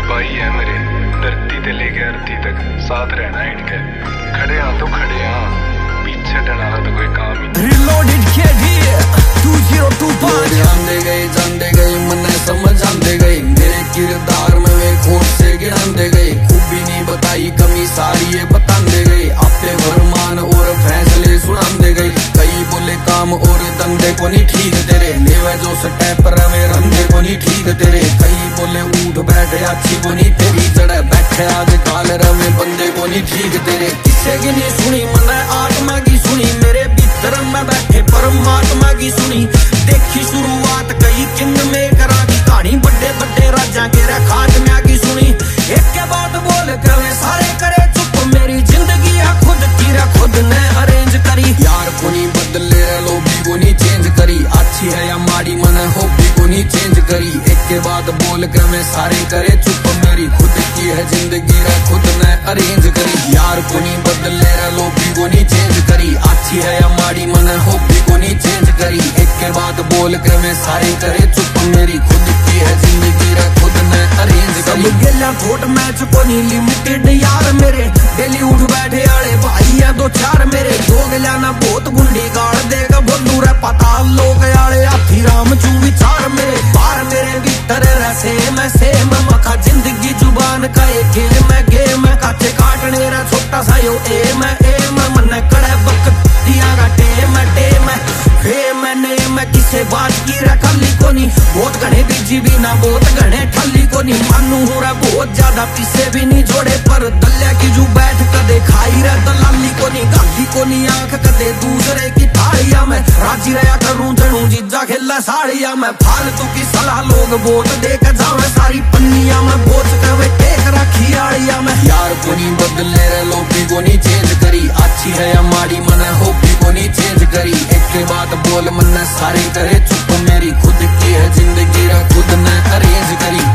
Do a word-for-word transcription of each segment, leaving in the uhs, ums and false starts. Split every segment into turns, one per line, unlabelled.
भाई है मेरे, धरती ते लेके अर्थी तक साथ रहना है इनके। खड़े आ तो खड़े आ, पीछे हटने वाला तो कोई काम ही नहीं।
Reloaded kid here, two zero two five।
आंदे गए जानते गए मन समझ आंदे गए, मेरे किरदार में वे खोट से गिरांदे गए। खूबी नहीं बताई कमी सारी ये बतांदे गए, आपे फरमान और फैसले सुनांदे गए। कई बोले काम और धंधे को नहीं ठीक तेरे, लेवे जो स्टेप रवे रंधे को नहीं ठीक तेरे। कई बोले उठ बैठे अच्छी को नहीं तेरी, जड़े बैठे आज काल रवे बंदे को नहीं ठीक तेरे। किसे की नहीं सुनी मन आत्मा की सुनी, मेरे भीतर में बैठे परमात्मा की सुनी। देखी शुरुआत कई किंग में करा की कहानी, बड़े बड़े राजा के खात्म्या की सुनी। एक के बाद बोल करे सारे करे चुप, मेरी जिंदगी है खुद की रे खुद ने अरेंज करी। यार को नहीं बदले लोभी को नहीं चेंज करी, अच्छी है या माड़ी मन हॉबी को नहीं चेंज करी। एक के बाद बोल कर मैं सारे करे चुप, मेरी खुद की है जिंदगी रे खुद ने अरेंज करी। यार को नहीं बदले लोभी को नहीं चेंज करी, अच्छी है या माड़ी मन हॉबी को नहीं चेंज करी। एक के बाद बोल कर मैं सारे करे चुप, मेरी खुद की है जिंदगी रे खुद ने अरेंज करी।
गेला थोट मैच को नहीं लिमिटेड यार मेरे, डेली उठ बैठे आले भाई है दो चार मेरे। दो गला ना बहुत गुंडी गाड़ देगा बोलू रे पता लोग आले हाथी राम चू विचार मेरे। बार मेरे भीतर रसे मैं सेम मखा, जिंदगी जुबान का एक गेम है गेम है। काटे काटने रा छोटा सा यो एम है एम है, मन कड़े वक्त दिया का टेम है टेम है। फेम है नेम है किसे बात की रखली को नहीं, बहुत घने बीजी भी ना बहुत घने ठल्ली को नहीं। मानू हो रहा बहुत ज्यादा पीछे भी नहीं जोड़े, पर दलिया की जू बैठ कदे खाई रे दलाली को नहीं। गाली को नहीं आंख कदे दूसरे की थालिया में, राजी रहा करूं जणू जीजा खेला साड़िया में। फालतू की सलाह लोग वोट देकर जावे, सारी पन्निया में बोझ कवे टेक रखी आड़िया में।
यार को नहीं बदले रे लोभी को नहीं चेंज करी, अच्छी है या माड़ी मन हॉबी को नहीं चेंज करी। एक के बाद बोल मन सारे करे चुप, मेरी खुद की है जिंदगी रे खुद ने अरेंज करी।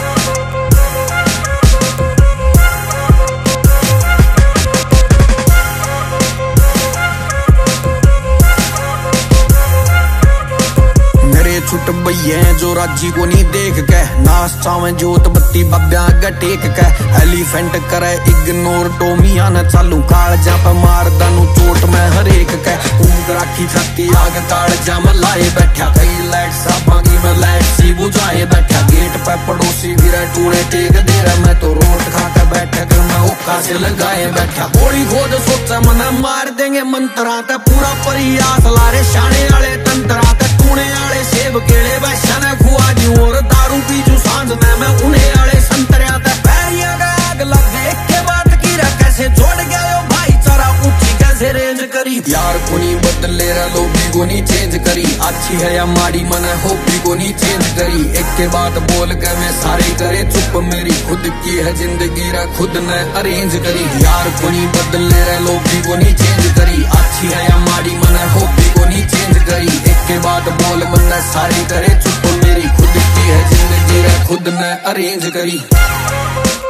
छुट भैया जो राजी को नहीं देख के, नाच चावे जोत बत्ती बब्या अगे टेक के। एलिफेंट करे इग्नोर टोमिया न चालू, काल जा पे मार दानू चोट में हरेक के। ऊंग राखी छत्ती आग काल जा में लाए बैठा, कई लाइट सापांगी में लाइट सी बुझाए बैठा। गेट पे पड़ोसी गिरा टूने टेक दे रहा, मैं तो रोट खा के बैठा कर मैं ओका से लगाए बैठा। गोली खोद सोचा मन मार देंगे मंत्रा ते, पूरा परियास लारे शाने वाले तंत्रा ते। टूने वाले सेब केड़े वैश्या ने खुआ दी, और दारू पीछू सांझ में मैं उन्हें आले संतरिया ते। पैरिया का आग लग गए के बात की रा, कैसे जोड़ गया यो भाईचारा ऊंची कैसे रेंज करी। यार को नहीं बदले रे लोभी को नहीं चेंज करी, अच्छी है या माड़ी मन हॉबी को नहीं चेंज करी। एक के बाद बोल कर मैं सारे करे चुप, मेरी खुद की है जिंदगी रे खुद ने अरेंज करी। यार को नहीं बदले रे लोभी को नहीं चेंज करी, अच्छी है या माड़ी मन हॉबी को नहीं चेंज करी। एक के बाद बोल मन सारे करे चुप, मेरी खुद की है जिंदगी रे खुद ने अरेंज करी।